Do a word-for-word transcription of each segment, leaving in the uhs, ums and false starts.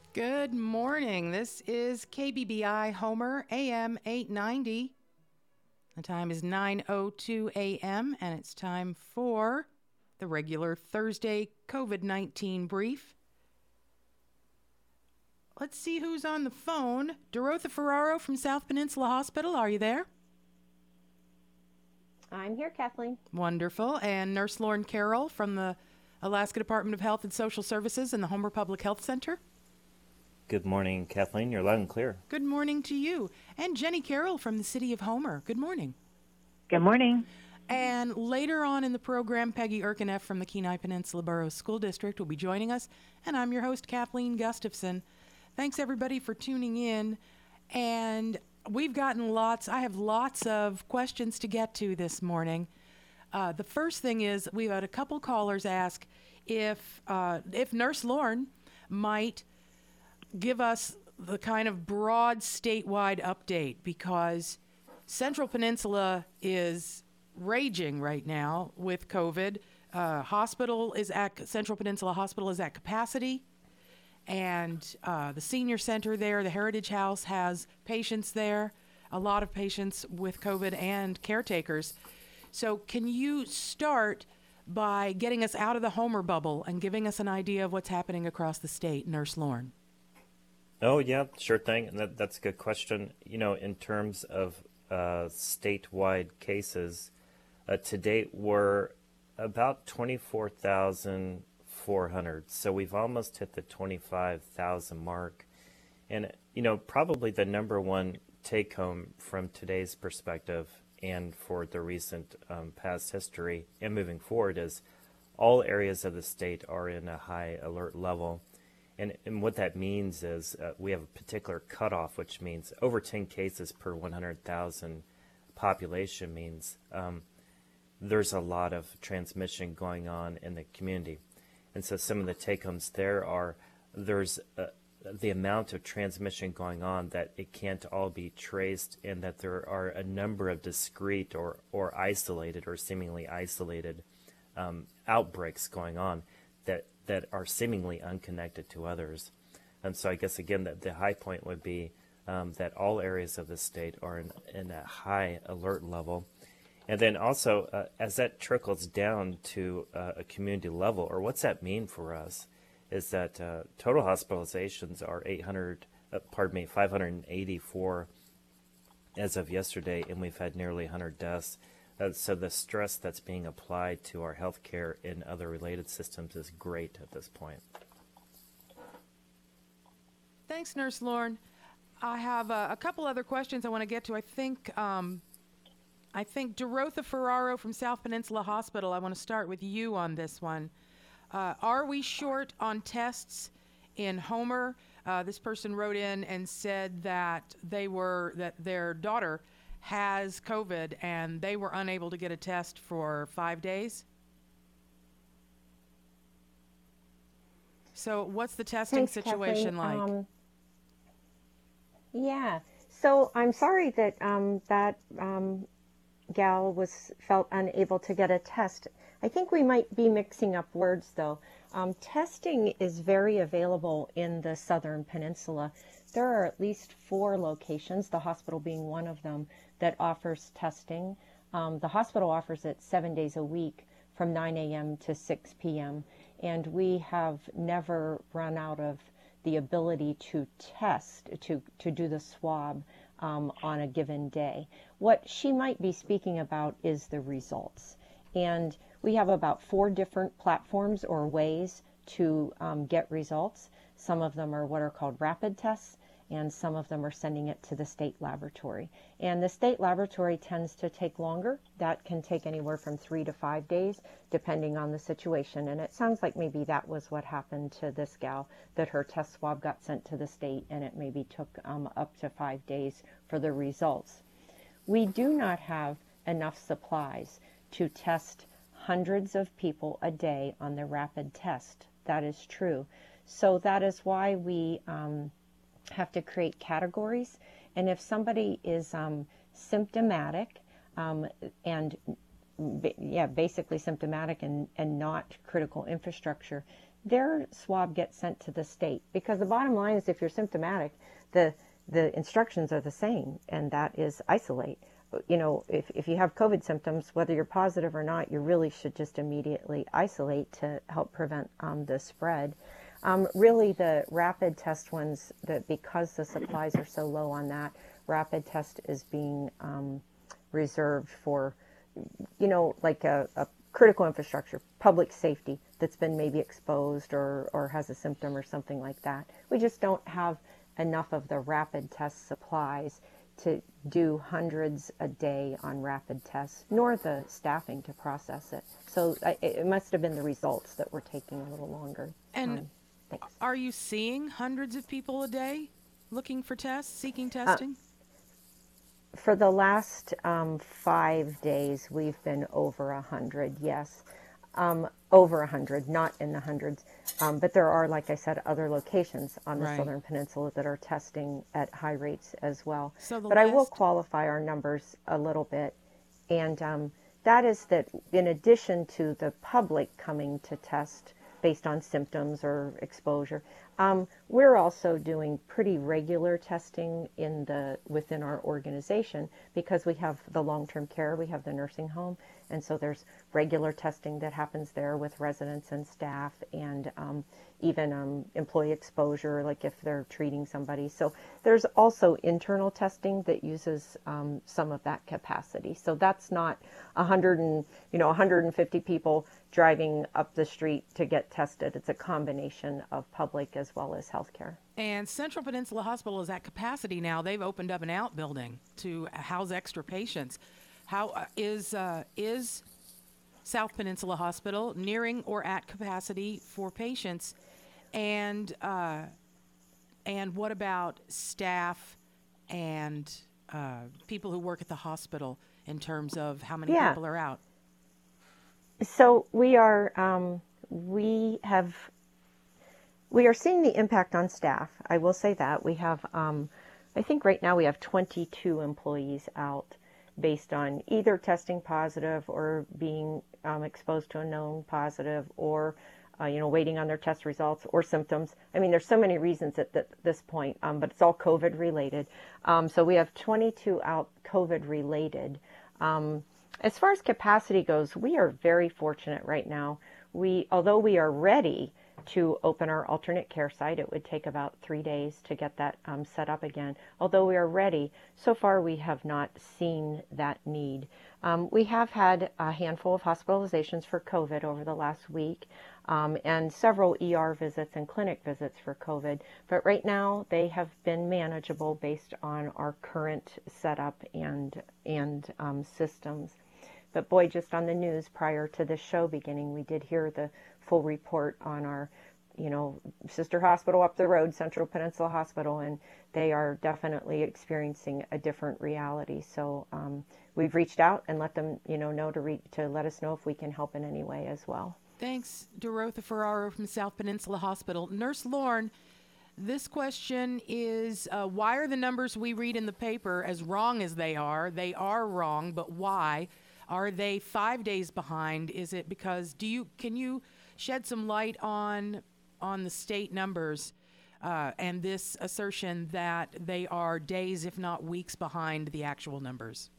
Good morning. This is K B B I Homer, A M eight ninety. The time is nine oh two a.m., and it's time for the regular Thursday COVID nineteen brief. Let's see who's on the phone. Dorotha Ferraro from South Peninsula Hospital, are you there? I'm here, Kathleen. Wonderful. And Nurse Lauren Carroll from the Alaska Department of Health and Social Services and the Homer Public Health Center. Good morning, Kathleen. You're loud and clear. Good morning to you. And Jenny Carroll from the City of Homer. Good morning. Good morning. And later on in the program, Peggy Erkeneff from the Kenai Peninsula Borough School District will be joining us. And I'm your host, Kathleen Gustafson. Thanks, everybody, for tuning in. And we've gotten lots, I have lots of questions to get to this morning. Uh, the first thing is we've had a couple callers ask if uh, if Nurse Lauren might give us the kind of broad statewide update, because Central Peninsula is raging right now with COVID. Uh, hospital is at Central Peninsula Hospital is at capacity, and uh, the senior center there, the Heritage House, has patients there, a lot of patients with COVID and caretakers. So can you start by getting us out of the Homer bubble and giving us an idea of what's happening across the state, Nurse Lauren? Oh, yeah, sure thing. And that, that's a good question. You know, in terms of uh, statewide cases, uh, to date we're about twenty-four thousand four hundred. So we've almost hit the twenty-five thousand mark. And, you know, probably the number one take home from today's perspective and for the recent um, past history and moving forward is all areas of the state are in a high alert level. And, and what that means is uh, we have a particular cutoff, which means over ten cases per one hundred thousand population means um, there's a lot of transmission going on in the community. And so some of the take-homes there are there's uh, the amount of transmission going on that it can't all be traced, and that there are a number of discrete or, or isolated or seemingly isolated um, outbreaks going on that that are seemingly unconnected to others. And so I guess, again, that the high point would be um, that all areas of the state are in, in a high alert level. And then also, uh, as that trickles down to uh, a community level, or what's that mean for us, is that uh, total hospitalizations are eight hundred, uh, pardon me, five hundred eighty-four as of yesterday, and we've had nearly one hundred deaths. Uh, so the stress that's being applied to our healthcare and other related systems is great at this point. Thanks, Nurse Lauren. I have uh, a couple other questions I want to get to. I think um, I think Dorotha Ferraro from South Peninsula Hospital, I want to start with you on this one. Uh, are we short on tests in Homer? Uh, this person wrote in and said that they were that their daughter has COVID and they were unable to get a test for five days. So what's the testing Thanks, situation Kathleen. like? Um, yeah, so I'm sorry that um, that um, gal was felt unable to get a test. I think we might be mixing up words, though. Um, testing is very available in the Southern Peninsula. There are at least four locations, the hospital being one of them, that offers testing. Um, the hospital offers it seven days a week from nine a.m. to six p.m. And we have never run out of the ability to test, to, to do the swab um, on a given day. What she might be speaking about is the results. And we have about four different platforms or ways to um, get results. Some of them are what are called rapid tests, and some of them are sending it to the state laboratory. And the state laboratory tends to take longer. That can take anywhere from three to five days, depending on the situation. And it sounds like maybe that was what happened to this gal, that her test swab got sent to the state, and it maybe took um, up to five days for the results. We do not have enough supplies to test hundreds of people a day on the rapid test. That is true. So that is why we um, have to create categories. And if somebody is um, symptomatic um, and yeah, basically symptomatic and, and not critical infrastructure, their swab gets sent to the state, because the bottom line is if you're symptomatic, the the instructions are the same, and that is isolate. You know, if, if you have COVID symptoms, whether you're positive or not, you really should just immediately isolate to help prevent um, the spread. Um, really, the rapid test ones, that because the supplies are so low on that, rapid test is being um, reserved for, you know, like a, a critical infrastructure, public safety that's been maybe exposed or, or has a symptom or something like that. We just don't have enough of the rapid test supplies to do hundreds a day on rapid tests, nor the staffing to process it. So I, it must have been the results that were taking a little longer. And um, thanks. Are you seeing hundreds of people a day looking for tests, seeking testing? Uh, for the last um, five days, we've been over a hundred, yes. Um, over a hundred, not in the hundreds. Um, but there are, like I said, other locations on the Right. Southern Peninsula that are testing at high rates as well. So the But I will last- qualify our numbers a little bit. And um, that is that in addition to the public coming to test based on symptoms or exposure, um, we're also doing pretty regular testing in the within our organization, because we have the long-term care, we have the nursing home, and so there's regular testing that happens there with residents and staff, and um, even um, employee exposure, like if they're treating somebody. So there's also internal testing that uses um, some of that capacity. So that's not a hundred and you know one hundred fifty people driving up the street to get tested. It's a combination of public as well as healthcare. And Central Peninsula Hospital is at capacity now. They've opened up an outbuilding to house extra patients. How uh, is uh, is South Peninsula Hospital nearing or at capacity for patients? And uh, and what about staff and uh, people who work at the hospital in terms of how many Yeah. people are out? So we are um, we have we are seeing the impact on staff. I will say that we have um, I think right now we have twenty-two employees out based on either testing positive or being um, exposed to a known positive, or uh, you know waiting on their test results or symptoms. I mean, there's so many reasons at, th- this point, um, but it's all COVID related. Um, so we have twenty-two out COVID related. Um, As far as capacity goes, we are very fortunate right now. We, although we are ready to open our alternate care site, it would take about three days to get that um, set up again. Although we are ready, so far we have not seen that need. Um, we have had a handful of hospitalizations for COVID over the last week, um, and several E R visits and clinic visits for COVID. But right now they have been manageable based on our current setup and and um, systems. But boy, just on the news prior to this show beginning, we did hear the full report on our, you know, sister hospital up the road, Central Peninsula Hospital, and they are definitely experiencing a different reality. So um, we've reached out and let them, you know, know to re- to let us know if we can help in any way as well. Thanks, Dorotha Ferraro from South Peninsula Hospital. Nurse Lauren, this question is, uh, why are the numbers we read in the paper, as wrong as they are, they are wrong, but why? Are they five days behind? Is it because, do you, can you shed some light on, on the state numbers uh, and this assertion that they are days, if not weeks behind the actual numbers?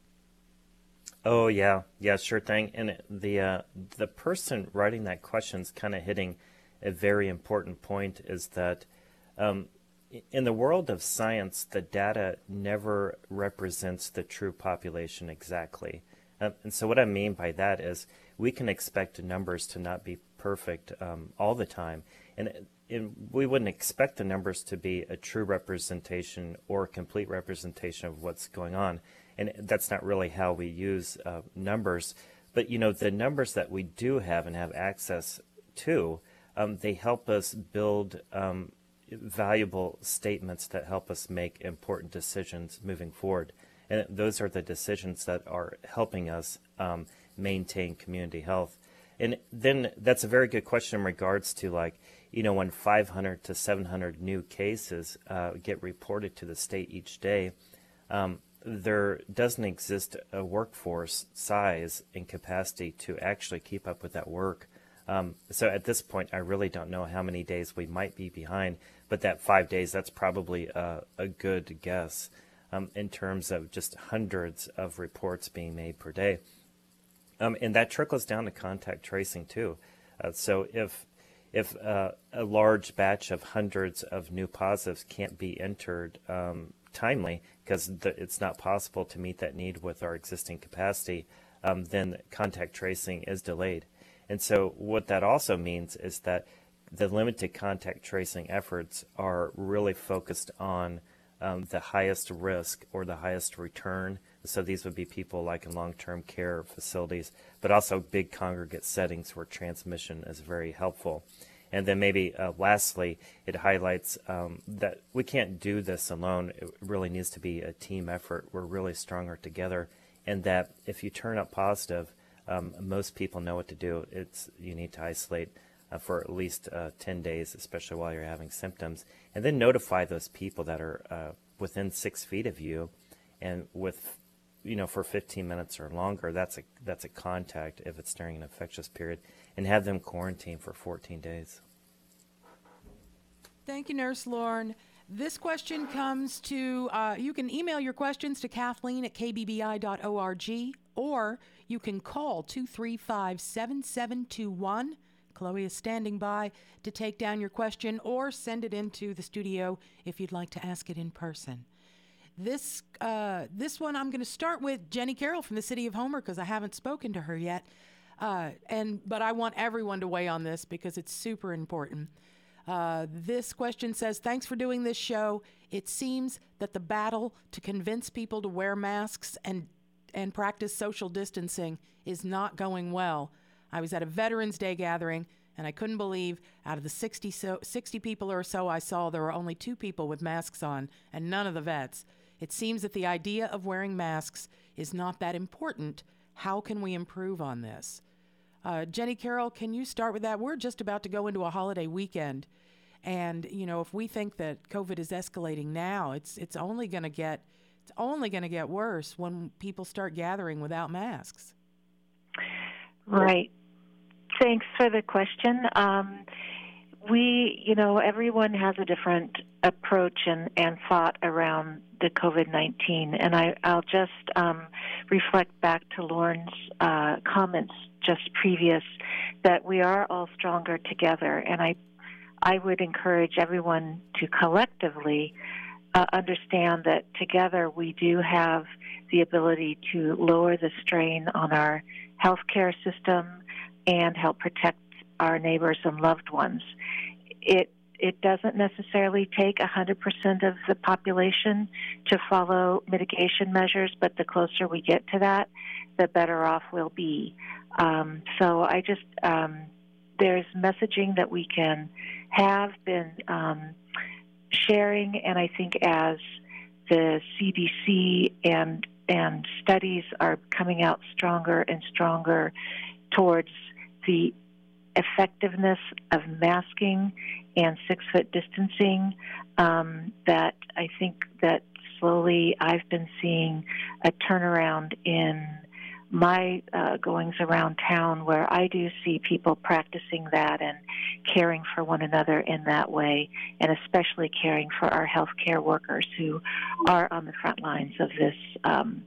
Oh yeah, yeah, sure thing. And it- the uh, the person writing that question is kind of hitting a very important point. Is that um, i- in the world of science, the data never represents the true population exactly. Uh, and so what I mean by that is we can expect numbers to not be perfect um, all the time, and, it- and we wouldn't expect the numbers to be a true representation or a complete representation of what's going on. And that's not really how we use uh, numbers. But, you know, the numbers that we do have and have access to, um, they help us build um, valuable statements that help us make important decisions moving forward. And those are the decisions that are helping us um, maintain community health. And then that's a very good question in regards to, like, you know, when five hundred to seven hundred new cases uh, get reported to the state each day, um, there doesn't exist a workforce size and capacity to actually keep up with that work. Um, so at this point, I really don't know how many days we might be behind, but that five days, that's probably a, a good guess um, in terms of just hundreds of reports being made per day. Um, and that trickles down to contact tracing too. Uh, so if if uh, a large batch of hundreds of new positives can't be entered um, timely because it's not possible to meet that need with our existing capacity, um, then contact tracing is delayed. And so what that also means is that the limited contact tracing efforts are really focused on um, the highest risk or the highest return. So these would be people like in long-term care facilities, but also big congregate settings where transmission is very helpful. And then maybe uh, lastly, it highlights um, that we can't do this alone. It really needs to be a team effort. We're really stronger together. And that if you turn up positive, um, most people know what to do. It's you need to isolate uh, for at least uh, ten days, especially while you're having symptoms. And then notify those people that are uh, within six feet of you and with you know, for fifteen minutes or longer, that's a that's a contact if it's during an infectious period, and have them quarantine for fourteen days. Thank you, Nurse Lauren. This question comes to, uh, you can email your questions to Kathleen at k b b i dot org, or you can call two three five, seven seven two one. Chloe is standing by to take down your question, or send it into the studio if you'd like to ask it in person. This uh, this one I'm going to start with Jenny Carroll from the city of Homer because I haven't spoken to her yet, uh, and but I want everyone to weigh on this because it's super important. Uh, this question says, thanks for doing this show. It seems that the battle to convince people to wear masks and and practice social distancing is not going well. I was at a Veterans Day gathering, and I couldn't believe out of the sixty, so, sixty people or so I saw, there were only two people with masks on, and none of the vets. It seems that the idea of wearing masks is not that important. How can we improve on this? Uh, Jenny Carroll, can you start with that? We're just about to go into a holiday weekend. And, you know, if we think that COVID is escalating now, it's it's only going to get it's only going to get worse when people start gathering without masks. Right. Thanks for the question. Um, we, you know, everyone has a different approach and, and thought around the COVID nineteen. And I, I'll just um, reflect back to Lauren's uh, comments just previous that we are all stronger together. And I, I would encourage everyone to collectively uh, understand that together we do have the ability to lower the strain on our healthcare system and help protect our neighbors and loved ones. It it doesn't necessarily take one hundred percent of the population to follow mitigation measures, but the closer we get to that, the better off we'll be. Um, so I just, um, there's messaging that we can have been um, sharing, and I think as the C D C and and studies are coming out stronger and stronger towards the effectiveness of masking and six-foot distancing, um, that I think that slowly I've been seeing a turnaround in my uh, goings around town where I do see people practicing that and caring for one another in that way, and especially caring for our healthcare workers who are on the front lines of this um,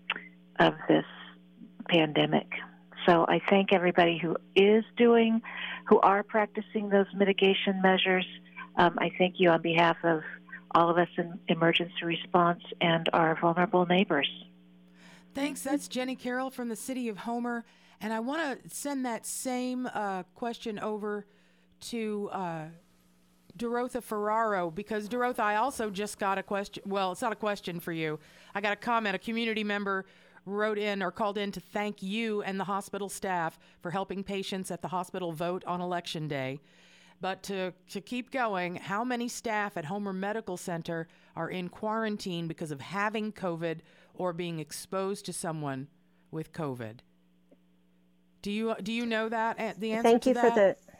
of this pandemic. So I thank everybody who is doing, who are practicing those mitigation measures. Um, I thank you on behalf of all of us in emergency response and our vulnerable neighbors. Thanks. That's Jenny Carroll from the city of Homer. And I want to send that same uh, question over to uh, Dorotha Ferraro, because Dorotha, I also just got a question. Well, it's not a question for you. I got a comment. A community member wrote in or called in to thank you and the hospital staff for helping patients at the hospital vote on election day. But to, to keep going, how many staff at Homer Medical Center are in quarantine because of having COVID or being exposed to someone with COVID? Do you do you know that, the answer Thank to you that? for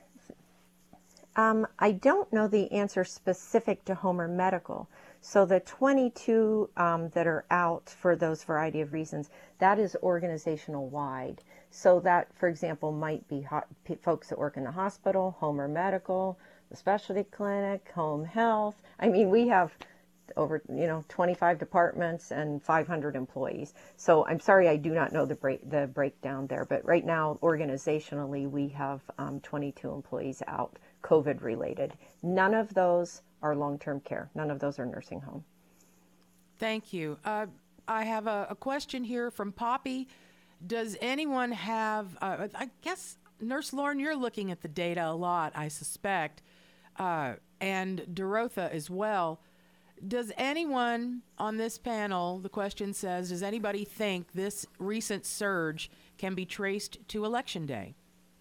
the. Um, I don't know the answer specific to Homer Medical. So the twenty-two um, that are out for those variety of reasons, that is organizational wide. So that, for example, might be ho- folks that work in the hospital, home or medical, the specialty clinic, home health. I mean, we have over, you know, twenty-five departments and five hundred employees. So I'm sorry, I do not know the break, the breakdown there. But right now, organizationally, we have um, twenty-two employees out, COVID related. None of those are long-term care. None of those are nursing home. Thank you. Uh, I have a, a question here from Poppy. Does anyone have, uh, I guess, Nurse Lauren, you're looking at the data a lot, I suspect, uh, and Dorotha as well. Does anyone on this panel, the question says, does anybody think this recent surge can be traced to Election Day?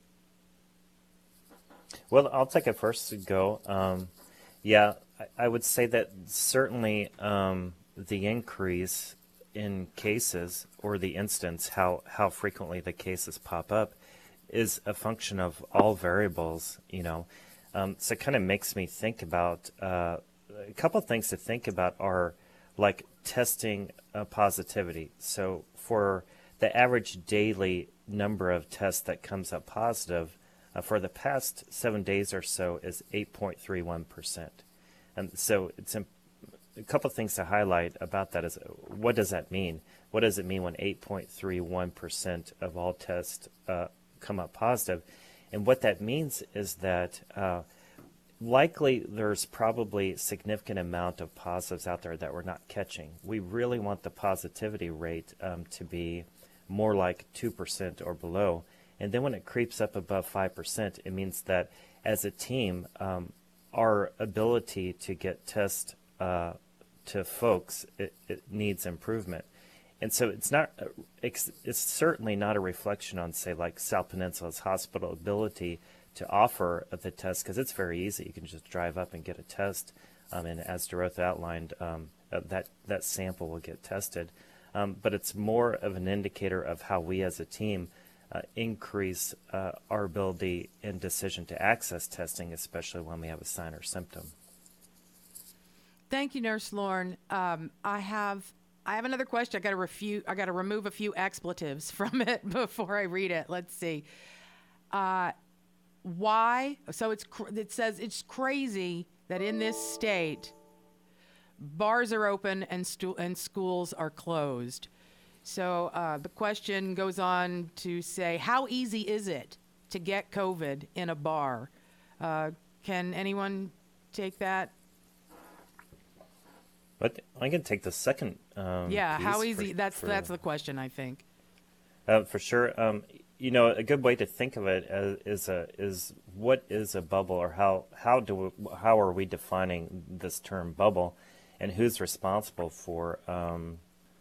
Well, I'll take it first to go. Um, yeah, I, I would say that certainly um, the increase in cases or the instance, how, how frequently the cases pop up, is a function of all variables, you know. Um, so it kind of makes me think about uh, a couple of things to think about are like testing uh, positivity. So for the average daily number of tests that comes up positive uh, for the past seven days or so is eight point three one percent. And so it's imp- a couple of things to highlight about that is what does that mean? What does it mean when eight point three one percent of all tests uh, come up positive? And what that means is that uh, likely there's probably a significant amount of positives out there that we're not catching. We really want the positivity rate um, to be more like two percent or below. And then when it creeps up above five percent, it means that as a team, um, our ability to get tests uh, to folks, it, it needs improvement. And so it's not, it's, it's certainly not a reflection on, say, like South Peninsula's hospital ability to offer the test, because it's very easy. You can just drive up and get a test, um, and as Dorotha outlined, um, uh, that that sample will get tested. Um, but it's more of an indicator of how we as a team uh, increase uh, our ability and decision to access testing, especially when we have a sign or symptom. Thank you, Nurse Lauren. Um, I have I have another question. I got to refute. I got to remove a few expletives from it before I read it. Let's see. Uh, why? So it's cr- it says it's crazy that in this state, bars are open and stu- and schools are closed. So uh, the question goes on to say, how easy is it to get COVID in a bar? Uh, can anyone take that? But I can take the second. Um, yeah, piece how easy? For, that's for, that's the question, I think. Uh, for sure. Um, you know, a good way to think of it as, is a is what is a bubble, or how how do we, how are we defining this term bubble, and who's responsible for um,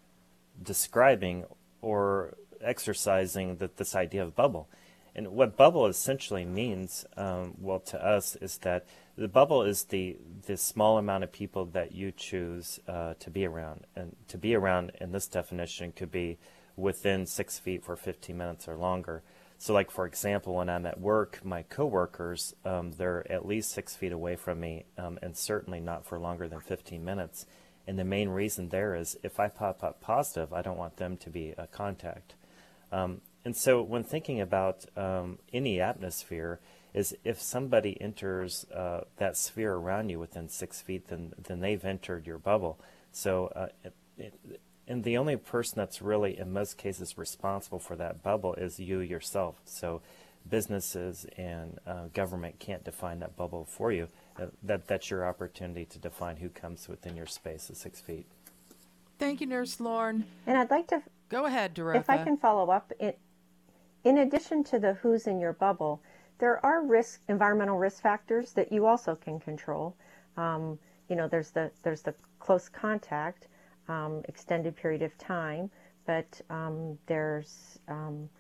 describing or exercising the, this idea of bubble. And what bubble essentially means, um, well, to us, is that the bubble is the, the small amount of people that you choose uh, to be around. And to be around in this definition could be within six feet for fifteen minutes or longer. So like, for example, when I'm at work, my coworkers, um, they're at least six feet away from me, um, and certainly not for longer than fifteen minutes. And the main reason there is if I pop up positive, I don't want them to be a contact. Um, and so when thinking about um, any atmosphere, is if somebody enters uh, that sphere around you within six feet, then then they've entered your bubble. So, uh, it, it, and the only person that's really, in most cases, responsible for that bubble is you yourself. So, businesses and uh, government can't define that bubble for you. Uh, that that's your opportunity to define who comes within your space of six feet. Thank you, Nurse Lauren. And I'd like to Go ahead, Dorotha. If I can follow up, it, in addition to the who's in your bubble, there are risk, environmental risk factors that you also can control. Um, you know, there's the there's the close contact, um, extended period of time, but um, there's um,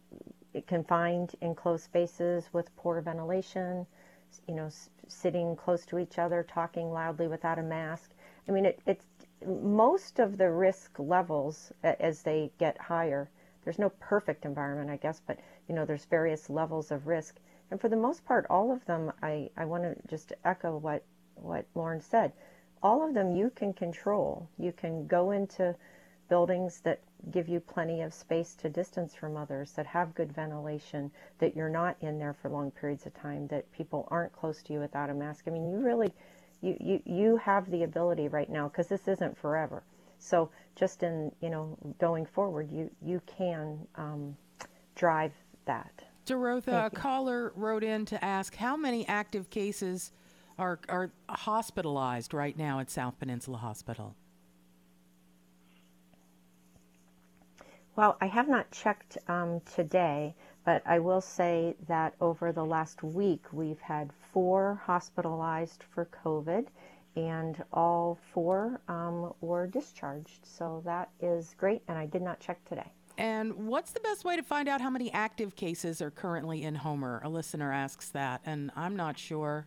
confined enclosed spaces with poor ventilation. You know, s- sitting close to each other, talking loudly without a mask. I mean, it, it's most of the risk levels as they get higher. There's no perfect environment, I guess, but you know, there's various levels of risk. And for the most part, all of them, I, I want to just echo what, what Lauren said. All of them you can control. You can go into buildings that give you plenty of space to distance from others, that have good ventilation, that you're not in there for long periods of time, that people aren't close to you without a mask. I mean, you really, you, you, you have the ability right now, because this isn't forever. So just in, you know, going forward, you, you can um, drive that. Dorotha, a caller wrote in to ask how many active cases are, are hospitalized right now at South Peninsula Hospital. Well, I have not checked um, today, but I will say that over the last week, we've had four hospitalized for COVID, and all four um, were discharged. So that is great, and I did not check today. And what's the best way to find out how many active cases are currently in Homer? A listener asks that, and I'm not sure.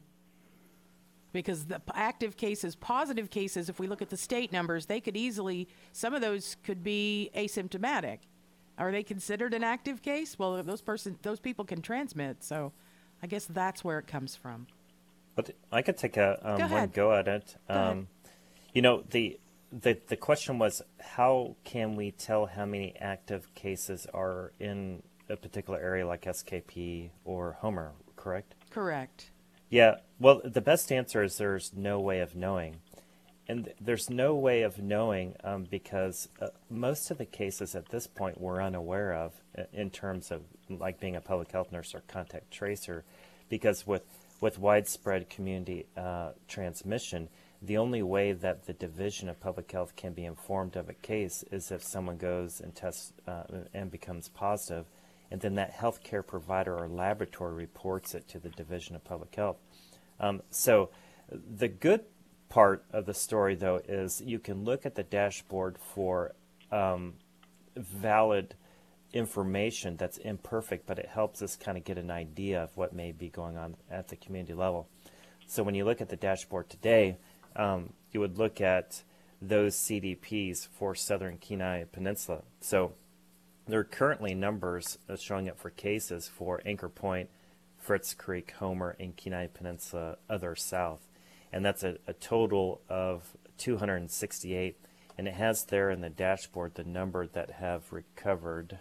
Because the active cases, positive cases, if we look at the state numbers, they could easily, some of those could be asymptomatic. Are they considered an active case? Well, those person, those people can transmit, so I guess that's where it comes from. But I could take a um, go one ahead. go at it. Go Um, ahead. you know, the, the the question was, how can we tell how many active cases are in a particular area like S K P or Homer, correct? Correct. Yeah, well, the best answer is there's no way of knowing. And th- there's no way of knowing um, because uh, most of the cases at this point we're unaware of uh, in terms of like being a public health nurse or contact tracer, because with, with widespread community uh, transmission, the only way that the Division of Public Health can be informed of a case is if someone goes and tests uh, and becomes positive, and then that healthcare provider or laboratory reports it to the Division of Public Health. Um, so the good part of the story, though, is you can look at the dashboard for um, valid information that's imperfect, but it helps us kind of get an idea of what may be going on at the community level. So when you look at the dashboard today, um, you would look at those C D Ps for Southern Kenai Peninsula. So there are currently numbers uh, showing up for cases for Anchor Point, Fritz Creek, Homer, and Kenai Peninsula, other south. And that's a, a total of two hundred sixty-eight. And it has there in the dashboard the number that have recovered.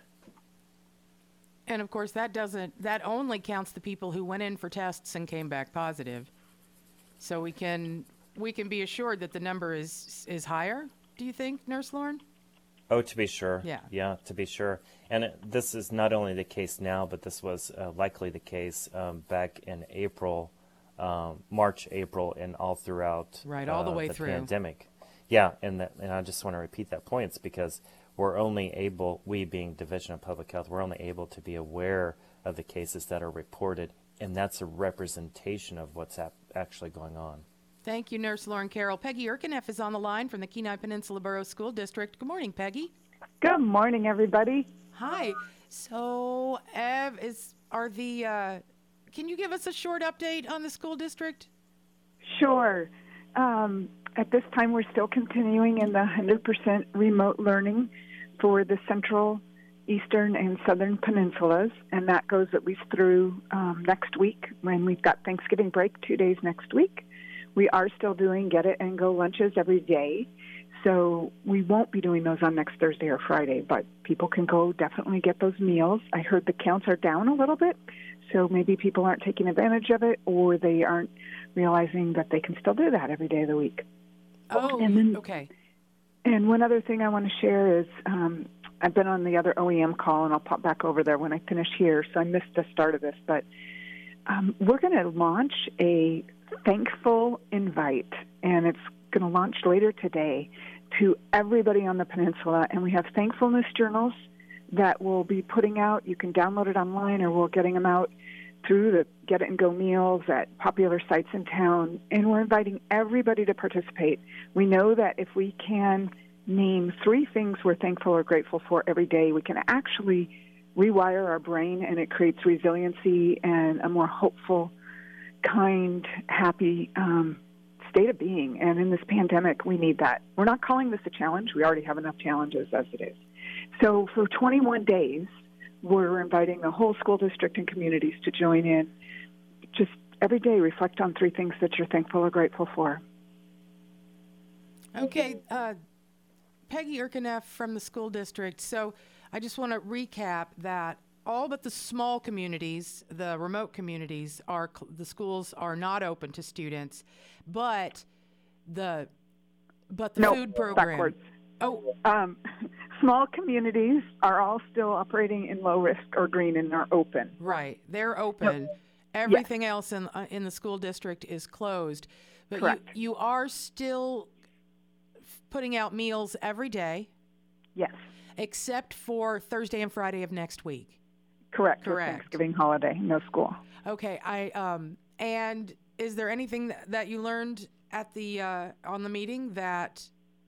And of course, that doesn't, that only counts the people who went in for tests and came back positive. So we can, we can be assured that the number is, is higher, do you think, Nurse Lauren? Oh, to be sure. Yeah. Yeah, to be sure. And it, this is not only the case now, but this was uh, likely the case um, back in April, um, March, April, and all throughout Right, all the uh, way the through. pandemic. Yeah, and that, and I just want to repeat that point. It's because we're only able, we being Division of Public Health, we're only able to be aware of the cases that are reported, and that's a representation of what's ap- actually going on. Thank you, Nurse Lauren Carroll. Peggy Erkeneff is on the line from the Kenai Peninsula Borough School District. Good morning, Peggy. Good morning, everybody. Hi. So, Ev, is are the uh, can you give us a short update on the school district? Sure. Um, at this time, we're still continuing in the one hundred percent remote learning for the central, eastern, and southern peninsulas, and that goes at least through um, next week when we've got Thanksgiving break, two days next week. We are still doing get it and go lunches every day. So we won't be doing those on next Thursday or Friday, but people can go definitely get those meals. I heard the counts are down a little bit, so maybe people aren't taking advantage of it, or they aren't realizing that they can still do that every day of the week. Oh, And then- okay. And one other thing I want to share is um, I've been on the other O E M call, and I'll pop back over there when I finish here, so I missed the start of this, but um, we're going to launch a thankful invite, and it's going to launch later today to everybody on the peninsula, and we have thankfulness journals that we'll be putting out. You can download it online, or we're getting them out through the Get It and Go meals at popular sites in town, and we're inviting everybody to participate. We know that if we can name three things we're thankful or grateful for every day, we can actually rewire our brain, and it creates resiliency and a more hopeful, kind, happy um, state of being. And in this pandemic, we need that. We're not calling this a challenge. We already have enough challenges as it is. So for twenty-one days, we're inviting the whole school district and communities to join in. Just every day, reflect on three things that you're thankful or grateful for. Okay, uh, Peggy Erkeneff from the school district. So I just want to recap that all but the small communities, the remote communities, are the schools are not open to students, but the but the no, food program. Backwards. Oh, Um, small communities are all still operating in low risk or green and are open. right. They're open. Everything else in uh, in the school district is closed. But you, Correct. you are still f- putting out meals every day, Yes, except for Thursday and Friday of next week. correct. with Correct. Thanksgiving holiday, no school. Okay. I um. And is there anything th- that you learned at the uh, on the meeting that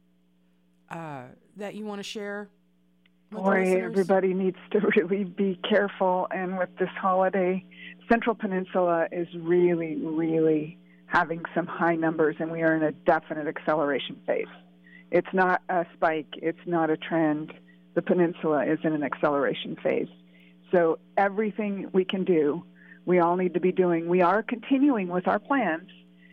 uh, that you want to share with the Boy, listeners? everybody needs to really be careful. And with this holiday, Central Peninsula is really, really having some high numbers, and we are in a definite acceleration phase. It's not a spike. It's not a trend. The peninsula is in an acceleration phase. So everything we can do, we all need to be doing. We are continuing with our plans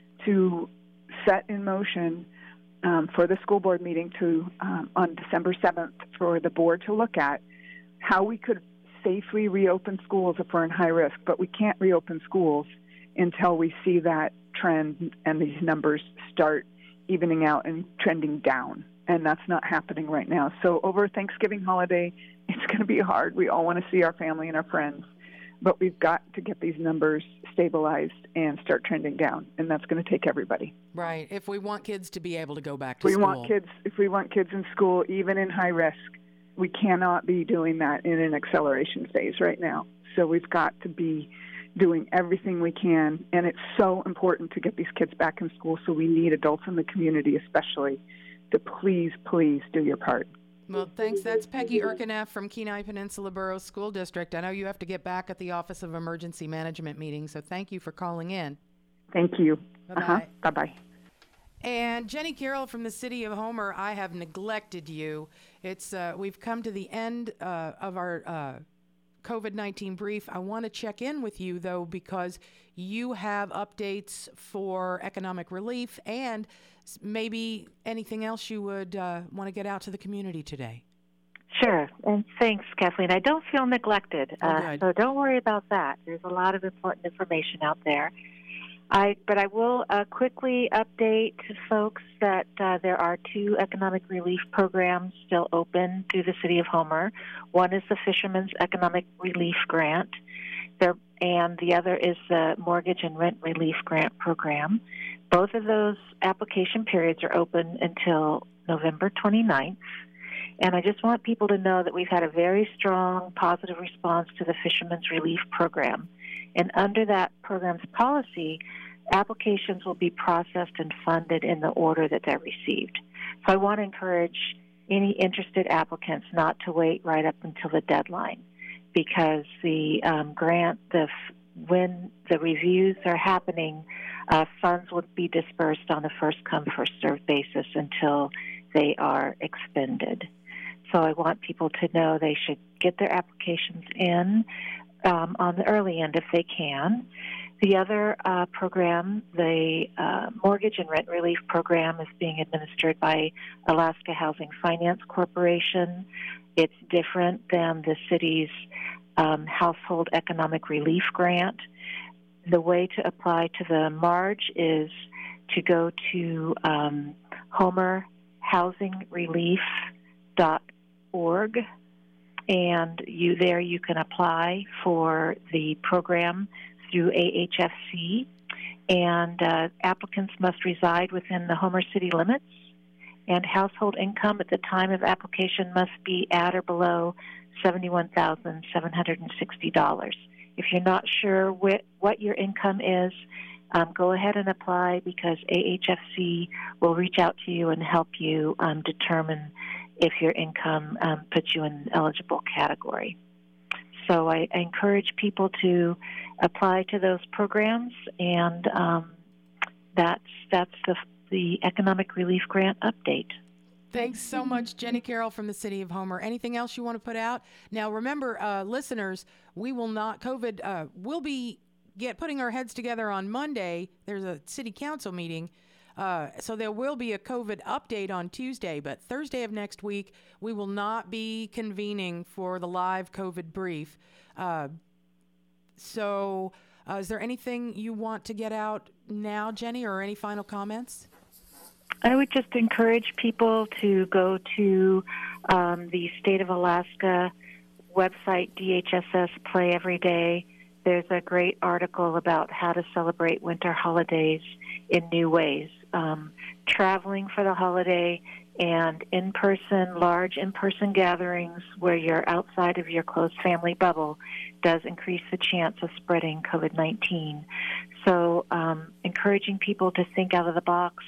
to set in motion um, for the school board meeting to um, on December seventh for the board to look at how we could safely reopen schools if we're in high risk. But we can't reopen schools until we see that trend and these numbers start evening out and trending down. And that's not happening right now. So over Thanksgiving holiday, it's going to be hard. We all want to see our family and our friends. But we've got to get these numbers stabilized and start trending down. And that's going to take everybody. Right. If we want kids to be able to go back to We school. want kids, if we want kids in school, even in high risk, we cannot be doing that in an acceleration phase right now. So we've got to be doing everything we can, and it's so important to get these kids back in school, so we need adults in the community especially to please, please do your part. Well, thanks. That's Peggy Erkeneff from Kenai Peninsula Borough School District. I know you have to get back at the Office of Emergency Management meeting, so thank you for calling in. Thank you. Bye-bye. Uh-huh. Bye-bye. And Jenny Carroll from the City of Homer, I have neglected you. It's uh, we've come to the end uh, of our uh, COVID nineteen brief. I want to check in with you, though, because you have updates for economic relief and s- maybe anything else you would uh, want to get out to the community today. Sure, and thanks, Kathleen. I don't feel neglected, Oh, uh, good. so don't worry about that. There's a lot of important information out there. I, but I will uh, quickly update folks that uh, there are two economic relief programs still open through the City of Homer. One is the Fisherman's Economic Relief Grant, there, and the other is the Mortgage and Rent Relief Grant Program. Both of those application periods are open until November twenty-ninth. And I just want people to know that we've had a very strong positive response to the Fisherman's Relief Program. And under that program's policy, applications will be processed and funded in the order that they're received. So I want to encourage any interested applicants not to wait right up until the deadline, because the um, grant, the when the reviews are happening, uh, funds will be dispersed on a first-come, first-served basis until they are expended. So I want people to know they should get their applications in um, on the early end if they can. The other uh, program, the uh, Mortgage and Rent Relief Program, is being administered by Alaska Housing Finance Corporation. It's different than the city's um, Household Economic Relief Grant. The way to apply to the MARGE is to go to um, homer housing relief dot org, and you there you can apply for the program through A H F C, and uh, applicants must reside within the Homer city limits, and household income at the time of application must be at or below seventy-one thousand seven hundred sixty dollars. If you're not sure wh- what your income is, um, go ahead and apply, because A H F C will reach out to you and help you um, determine if your income um, puts you in an eligible category. So I, I encourage people to apply to those programs, and um, that's that's the the economic relief grant update. Thanks so much, Jenny Carroll from the City of Homer. Anything else you want to put out? Now, remember, uh, listeners, we will not, COVID, uh, we'll be get putting our heads together on Monday. There's a city council meeting Uh, so there will be a COVID update on Tuesday, but Thursday of next week, we will not be convening for the live COVID brief. Uh, so uh, is there anything you want to get out now, Jenny, or any final comments? I would just encourage people to go to um, the State of Alaska website, D H S S Play Every Day. There's a great article about how to celebrate winter holidays in new ways. Um, traveling for the holiday and in-person, large in-person gatherings where you're outside of your close family bubble does increase the chance of spreading COVID nineteen. So um, encouraging people to think out of the box,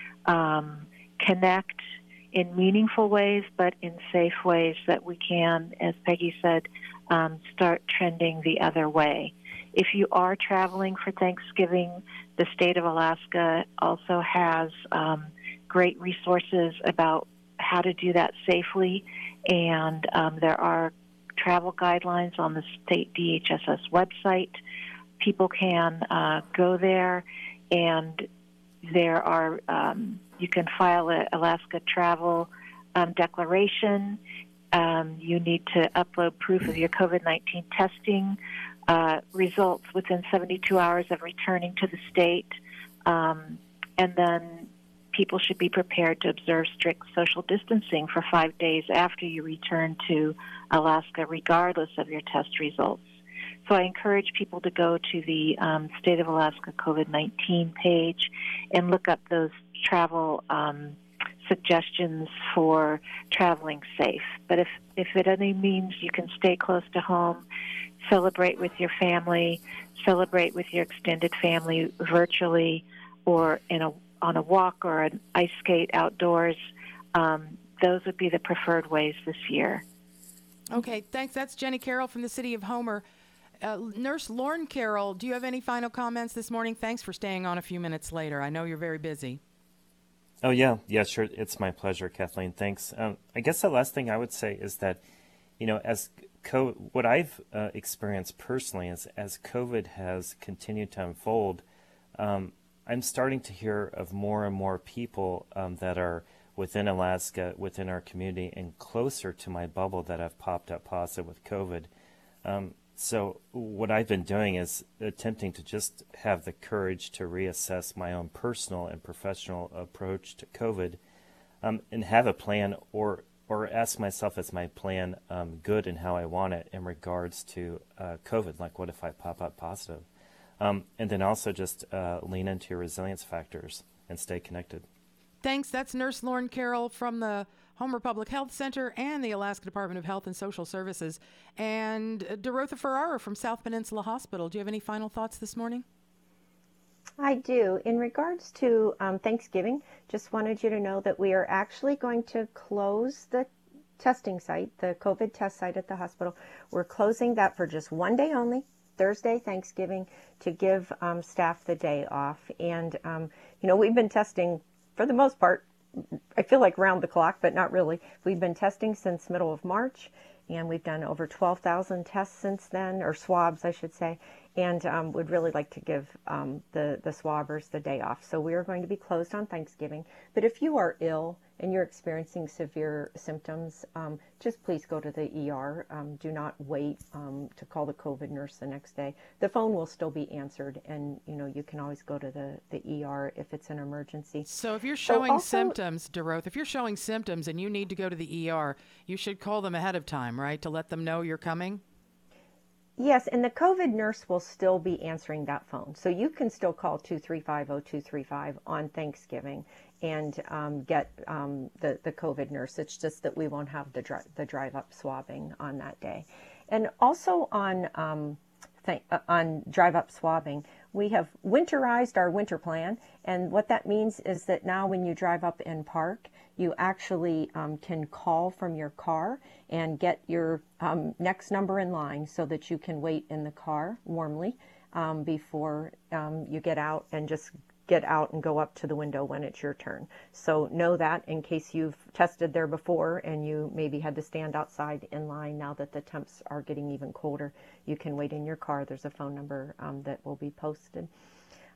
um, connect in meaningful ways, but in safe ways that we can, as Peggy said, um, start trending the other way. If you are traveling for Thanksgiving, the state of Alaska also has um, great resources about how to do that safely, and um, there are travel guidelines on the state D H S S website. People can uh, go there, and there are um, you can file an Alaska travel um, declaration. Um, you need to upload proof of your COVID nineteen testing uh, results within seventy-two hours of returning to the state. Um, and then people should be prepared to observe strict social distancing for five days after you return to Alaska, regardless of your test results. So I encourage people to go to the um, State of Alaska COVID nineteen page and look up those travel um, suggestions for traveling safe. But if, if it any means you can stay close to home, celebrate with your family, celebrate with your extended family virtually or in a on a walk or an ice skate outdoors, um, those would be the preferred ways this year. Okay, thanks. That's Jenny Carroll from the City of Homer. Uh, Nurse Lauren Carroll, do you have any final comments this morning? Thanks for staying on a few minutes later. I know you're very busy. Oh, yeah. Yeah, sure. It's my pleasure, Kathleen. Thanks. Um, I guess the last thing I would say is that, you know, as co- what I've uh, experienced personally is as COVID has continued to unfold, um, I'm starting to hear of more and more people um, that are within Alaska, within our community, and closer to my bubble that have popped up positive with COVID. Um, so what I've been doing is attempting to just have the courage to reassess my own personal and professional approach to COVID um, and have a plan or or ask myself, is my plan um, good and how I want it in regards to uh, COVID? Like, what if I pop up positive? Um, and then also just uh, lean into your resilience factors and stay connected. Thanks. That's Nurse Lauren Carroll from the Homer Public Health Center and the Alaska Department of Health and Social Services. And uh, Dorotha Ferrara from South Peninsula Hospital. Do you have any final thoughts this morning? I do. In regards to um, Thanksgiving, just wanted you to know that we are actually going to close the testing site, the COVID test site at the hospital. We're closing that for just one day only, Thursday, Thanksgiving, to give um, staff the day off. And, um, you know, we've been testing, for the most part, I feel like round the clock, but not really. We've been testing since middle of March, and we've done over twelve thousand tests since then, or swabs, I should say, and um, would really like to give um, the, the swabbers the day off. So we are going to be closed on Thanksgiving. But if you are ill and you're experiencing severe symptoms, um, just please go to the E R. Um, do not wait um, to call the COVID nurse the next day. The phone will still be answered, and you know you can always go to the, the E R if it's an emergency. So if you're showing so also, symptoms, Dorotha, if you're showing symptoms and you need to go to the E R, you should call them ahead of time, right, to let them know you're coming? Yes, and the COVID nurse will still be answering that phone. So you can still call two three five, oh two three five on Thanksgiving and um, get um, the, the COVID nurse. It's just that we won't have the, dri- the drive-up swabbing on that day. And also on, um, th- uh, on drive-up swabbing, we have winterized our winter plan. And what that means is that now when you drive up and park, you actually um, can call from your car and get your um, next number in line so that you can wait in the car warmly um, before um, you get out and just get out and go up to the window when it's your turn. So know that in case you've tested there before and you maybe had to stand outside in line. Now that the temps are getting even colder, you can wait in your car. There's a phone number um, that will be posted.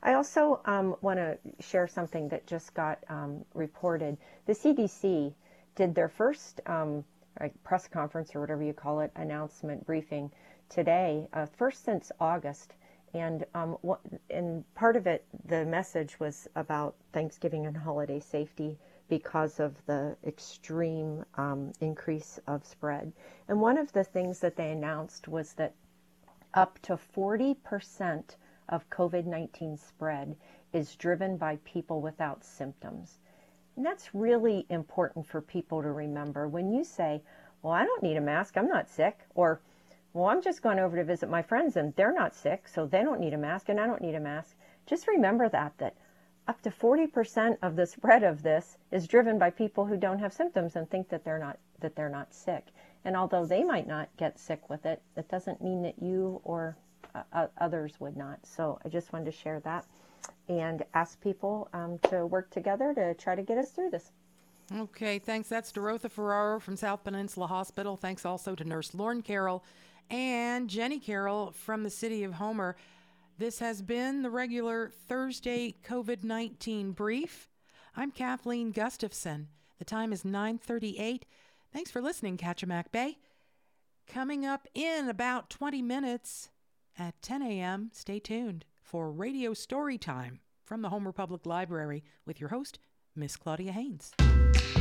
I also um, want to share something that just got um, reported. The C D C did their first um, press conference, or whatever you call it, announcement briefing today, uh, first since August. And, um, what, and part of it, the message was about Thanksgiving and holiday safety because of the extreme um, increase of spread. And one of the things that they announced was that up to forty percent of COVID nineteen spread is driven by people without symptoms. And that's really important for people to remember. When you say, well, I don't need a mask, I'm not sick, or, well, I'm just going over to visit my friends and they're not sick, so they don't need a mask and I don't need a mask. Just remember that, that up to forty percent of the spread of this is driven by people who don't have symptoms and think that they're not, that they're not sick. And although they might not get sick with it, it doesn't mean that you or uh, others would not. So I just wanted to share that and ask people um, to work together to try to get us through this. Okay, thanks. That's Dorotha Ferraro from South Peninsula Hospital. Thanks also to Nurse Lauren Carroll and Jenny Carroll from the city of Homer. This has been the regular Thursday COVID nineteen brief. I'm Kathleen Gustafson. The time is nine thirty-eight. Thanks for listening, Kachemak Bay. Coming up in about twenty minutes at ten a.m., stay tuned for Radio Story Time from the Homer Public Library with your host, Miss Claudia Haynes.